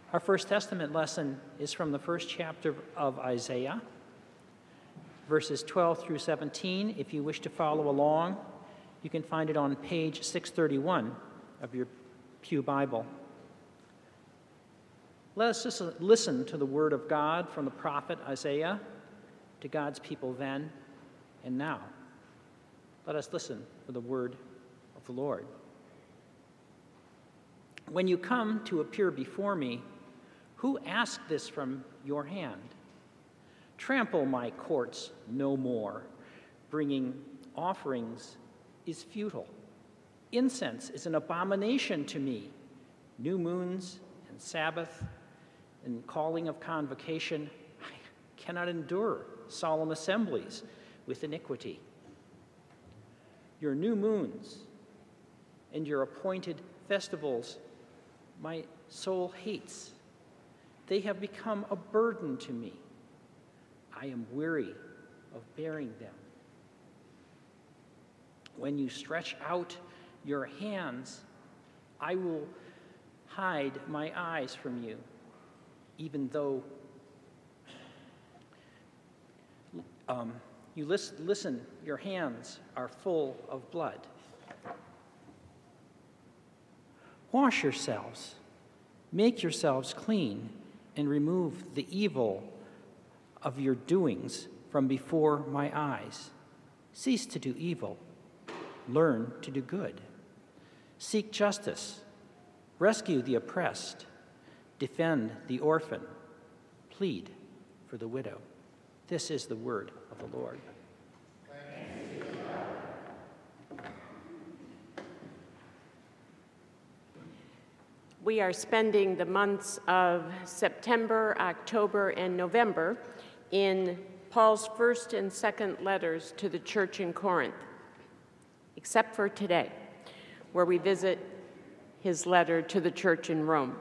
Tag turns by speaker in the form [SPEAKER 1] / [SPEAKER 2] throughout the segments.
[SPEAKER 1] Our First Testament lesson is from the first chapter of Isaiah, verses 12 through 17. If you wish to follow along, you can find it on page 631 of your Pew Bible. Let us just listen to the word of God from the prophet Isaiah to God's people then and now. Let us listen for the word of the Lord. When you come to appear before me, who asked this from your hand? Trample my courts no more. Bringing offerings is futile. Incense is an abomination to me. New moons and Sabbath and calling of convocation, I cannot endure solemn assemblies with iniquity. Your new moons and your appointed festivals my soul hates. They have become a burden to me. I am weary of bearing them. When you stretch out your hands, I will hide my eyes from you, even though you listen, your hands are full of blood. Wash yourselves, make yourselves clean, and remove the evil of your doings from before my eyes. Cease to do evil, learn to do good. Seek justice, rescue the oppressed, defend the orphan, plead for the widow. This is the word of the Lord.
[SPEAKER 2] We are spending the months of September, October, and November in Paul's first and second letters to the church in Corinth, except for today, where we visit his letter to the church in Rome.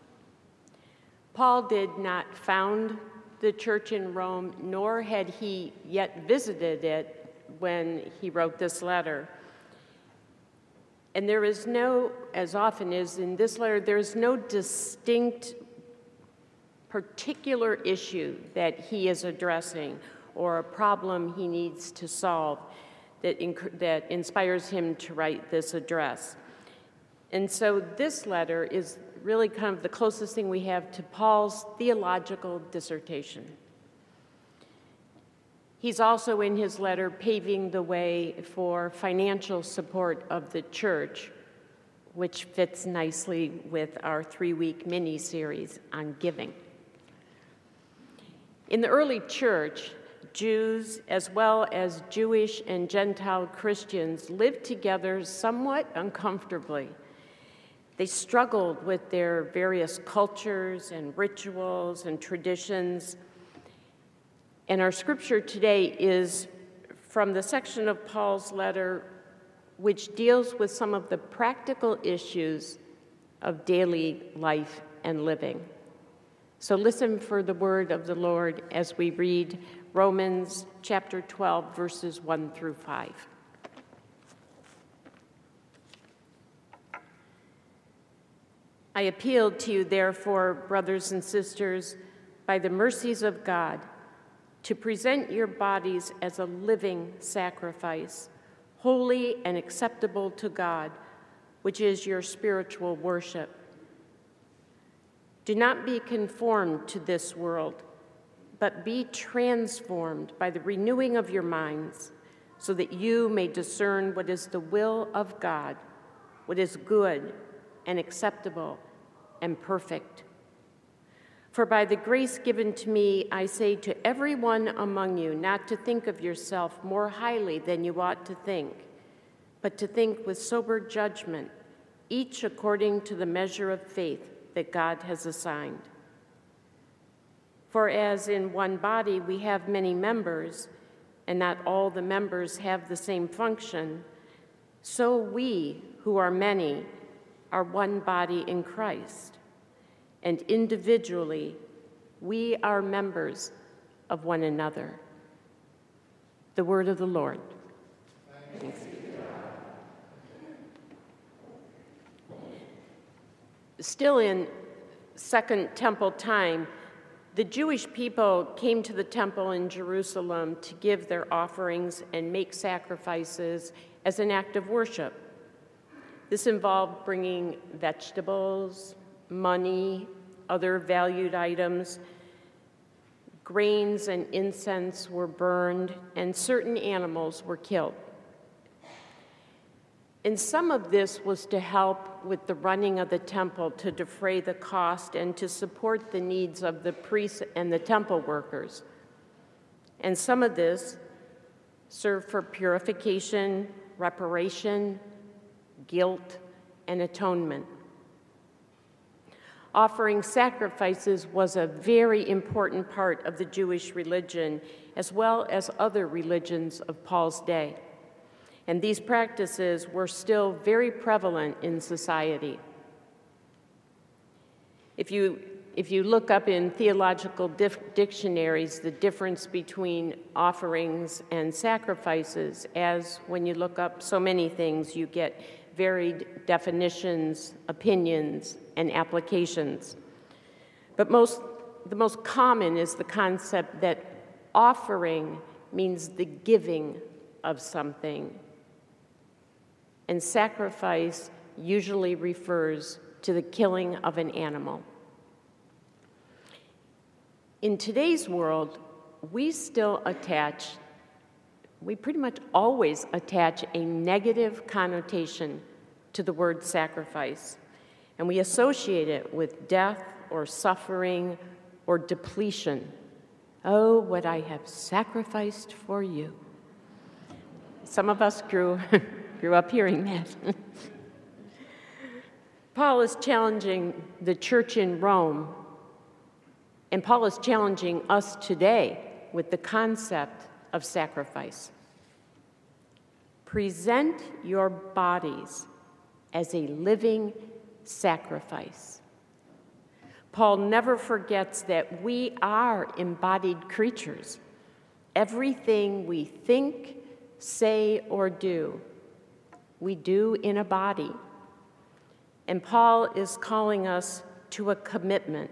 [SPEAKER 2] Paul did not found the church in Rome, nor had he yet visited it when he wrote this letter. And there is no, as often is in this letter, there is no distinct particular issue that he is addressing or a problem he needs to solve that inspires him to write this address. And so this letter is really kind of the closest thing we have to Paul's theological dissertation. He's also in his letter paving the way for financial support of the church, which fits nicely with our 3-week mini-series on giving. In the early church, Jews as well as Jewish and Gentile Christians lived together somewhat uncomfortably. They struggled with their various cultures and rituals and traditions. And our scripture today is from the section of Paul's letter which deals with some of the practical issues of daily life and living. So listen for the word of the Lord as we read Romans chapter 12, verses 1 through 5. I appeal to you, therefore, brothers and sisters, by the mercies of God, to present your bodies as a living sacrifice, holy and acceptable to God, which is your spiritual worship. Do not be conformed to this world, but be transformed by the renewing of your minds, so that you may discern what is the will of God, what is good and acceptable and perfect. For by the grace given to me, I say to everyone among you not to think of yourself more highly than you ought to think, but to think with sober judgment, each according to the measure of faith that God has assigned. For as in one body we have many members, and not all the members have the same function, so we, who are many, are one body in Christ. And individually, we are members of one another. The word of the Lord. Thanks be to God. Still in Second Temple time, the Jewish people came to the temple in Jerusalem to give their offerings and make sacrifices as an act of worship. This involved bringing vegetables, money, other valued items. Grains and incense were burned, and certain animals were killed. And some of this was to help with the running of the temple, to defray the cost and to support the needs of the priests and the temple workers. And some of this served for purification, reparation, guilt, and atonement. Offering sacrifices was a very important part of the Jewish religion, as well as other religions of Paul's day. And these practices were still very prevalent in society. If you look up in theological dictionaries the difference between offerings and sacrifices, as when you look up so many things, you get varied definitions, opinions, and applications. But the most common is the concept that offering means the giving of something, and sacrifice usually refers to the killing of an animal. In today's world, we pretty much always attach a negative connotation to the word sacrifice, and we associate it with death or suffering or depletion. Oh, what I have sacrificed for you. Some of us grew up hearing that. Paul is challenging the church in Rome, and Paul is challenging us today with the concept of sacrifice. Present your bodies as a living sacrifice. Paul never forgets that we are embodied creatures. Everything we think, say, or do, we do in a body. And Paul is calling us to a commitment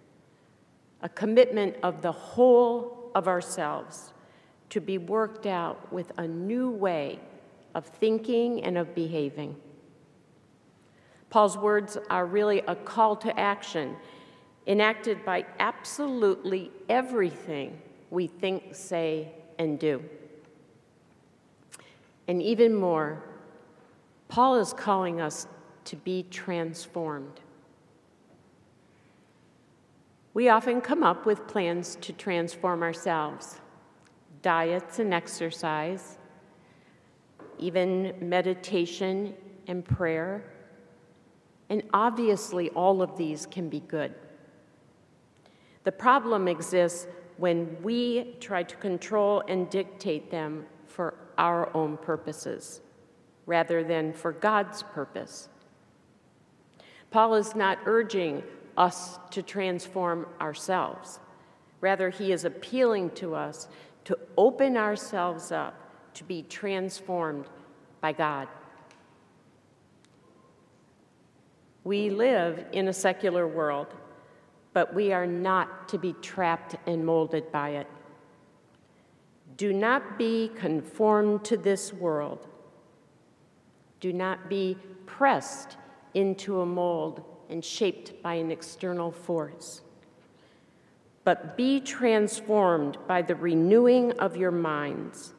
[SPEAKER 2] of the whole of ourselves to be worked out with a new way of thinking and of behaving. Paul's words are really a call to action enacted by absolutely everything we think, say, and do. And even more, Paul is calling us to be transformed. We often come up with plans to transform ourselves, diets and exercise, even meditation and prayer, and obviously all of these can be good. The problem exists when we try to control and dictate them for our own purposes, rather than for God's purpose. Paul is not urging us to transform ourselves. Rather, he is appealing to us to open ourselves up to be transformed by God. We live in a secular world, but we are not to be trapped and molded by it. Do not be conformed to this world. Do not be pressed into a mold and shaped by an external force, but be transformed by the renewing of your minds.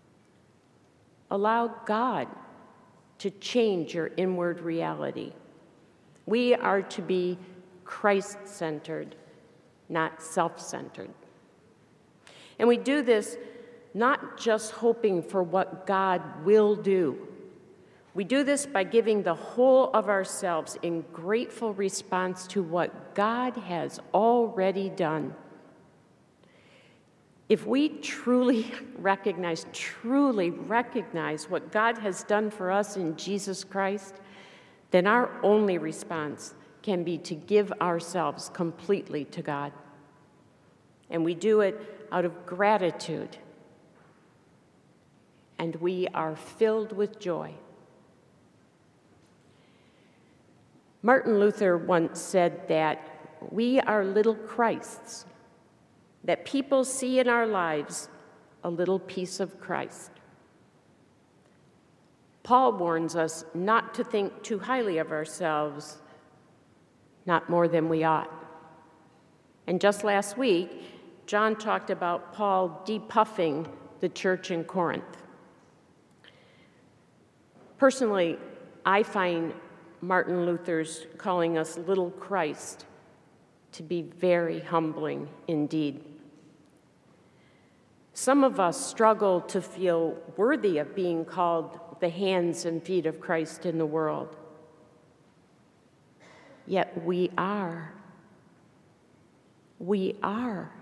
[SPEAKER 2] Allow God to change your inward reality. We are to be Christ-centered, not self-centered. And we do this not just hoping for what God will do. We do this by giving the whole of ourselves in grateful response to what God has already done. If we truly recognize what God has done for us in Jesus Christ, then our only response can be to give ourselves completely to God. And we do it out of gratitude. And we are filled with joy. Martin Luther once said that we are little Christs, that people see in our lives a little piece of Christ. Paul warns us not to think too highly of ourselves, not more than we ought. And just last week, John talked about Paul depuffing the church in Corinth. Personally, I find Martin Luther's calling us little Christ to be very humbling indeed. Some of us struggle to feel worthy of being called the hands and feet of Christ in the world. Yet we are. We are.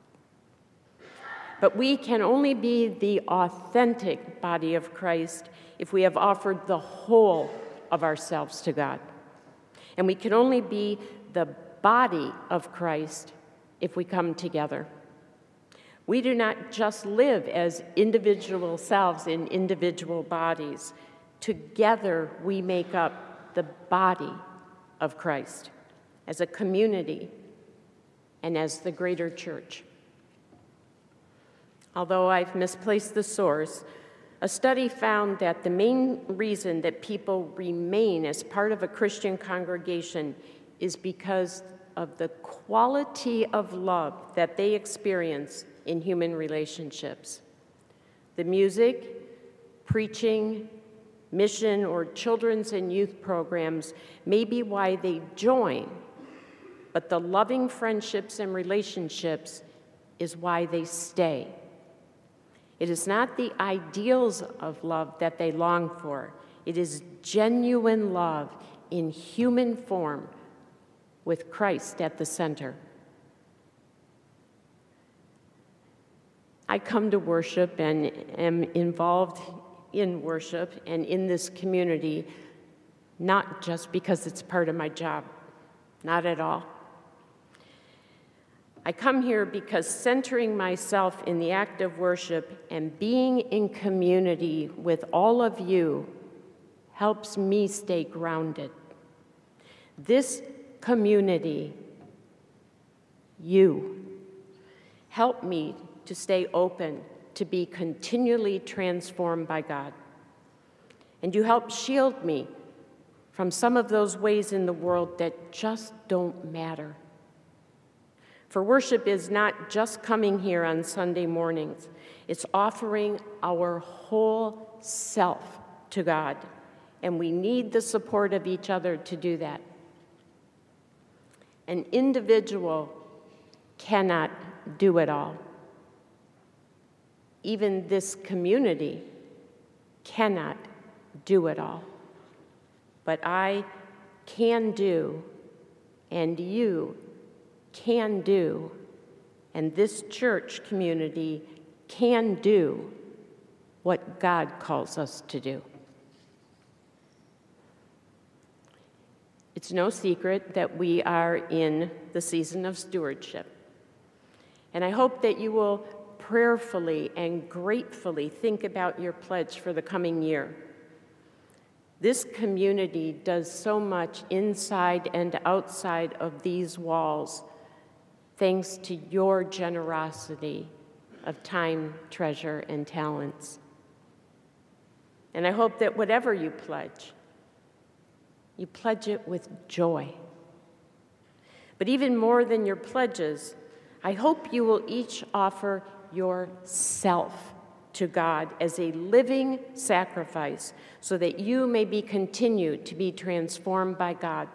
[SPEAKER 2] But we can only be the authentic body of Christ if we have offered the whole of ourselves to God. And we can only be the body of Christ if we come together. We do not just live as individual selves in individual bodies. Together we make up the body of Christ as a community and as the greater church. Although I've misplaced the source, a study found that the main reason that people remain as part of a Christian congregation is because of the quality of love that they experience in human relationships. The music, preaching, mission, or children's and youth programs may be why they join, but the loving friendships and relationships is why they stay. It is not the ideals of love that they long for. It is genuine love in human form with Christ at the center. I come to worship and am involved in worship and in this community not just because it's part of my job, not at all. I come here because centering myself in the act of worship and being in community with all of you helps me stay grounded. This community, you, help me to stay open, to be continually transformed by God. And you help shield me from some of those ways in the world that just don't matter. For worship is not just coming here on Sunday mornings. It's offering our whole self to God, and we need the support of each other to do that. An individual cannot do it all. Even this community cannot do it all. But I can do, and you can do, and this church community can do what God calls us to do. It's no secret that we are in the season of stewardship. And I hope that you will prayerfully and gratefully think about your pledge for the coming year. This community does so much inside and outside of these walls, thanks to your generosity of time, treasure, and talents. And I hope that whatever you pledge it with joy. But even more than your pledges, I hope you will each offer yourself to God as a living sacrifice so that you may be continued to be transformed by God.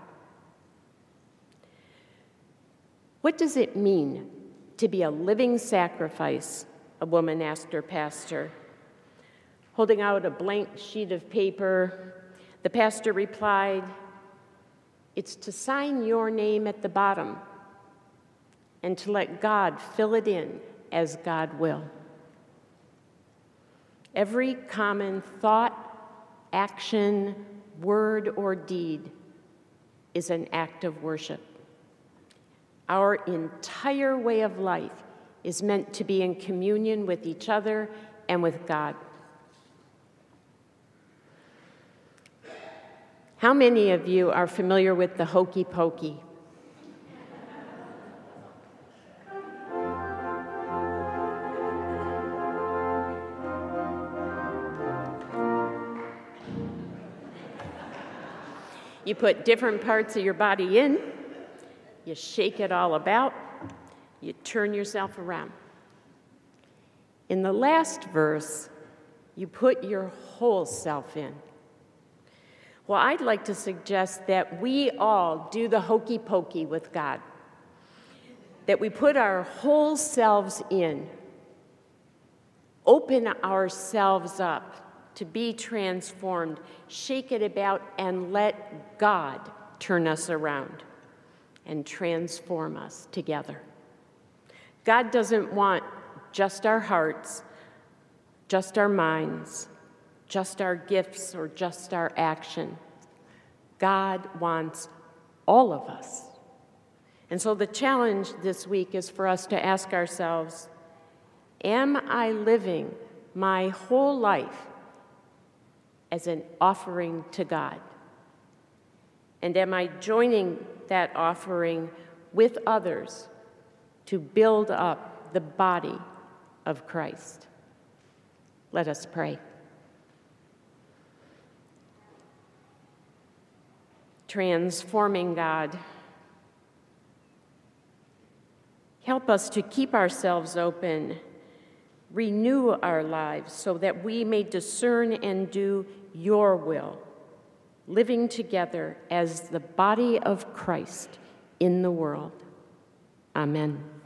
[SPEAKER 2] What does it mean to be a living sacrifice? A woman asked her pastor. Holding out a blank sheet of paper, the pastor replied, "It's to sign your name at the bottom and to let God fill it in as God will." Every common thought, action, word, or deed is an act of worship. Our entire way of life is meant to be in communion with each other and with God. How many of you are familiar with the hokey pokey? You put different parts of your body in, you shake it all about, you turn yourself around. In the last verse, you put your whole self in. Well, I'd like to suggest that we all do the hokey pokey with God, that we put our whole selves in, open ourselves up to be transformed, shake it about, and let God turn us around and transform us together. God doesn't want just our hearts, just our minds, just our gifts, or just our action. God wants all of us. And so the challenge this week is for us to ask ourselves, am I living my whole life as an offering to God? And am I joining that offering with others to build up the body of Christ? Let us pray. Transforming God, help us to keep ourselves open, renew our lives so that we may discern and do your will, living together as the body of Christ in the world. Amen.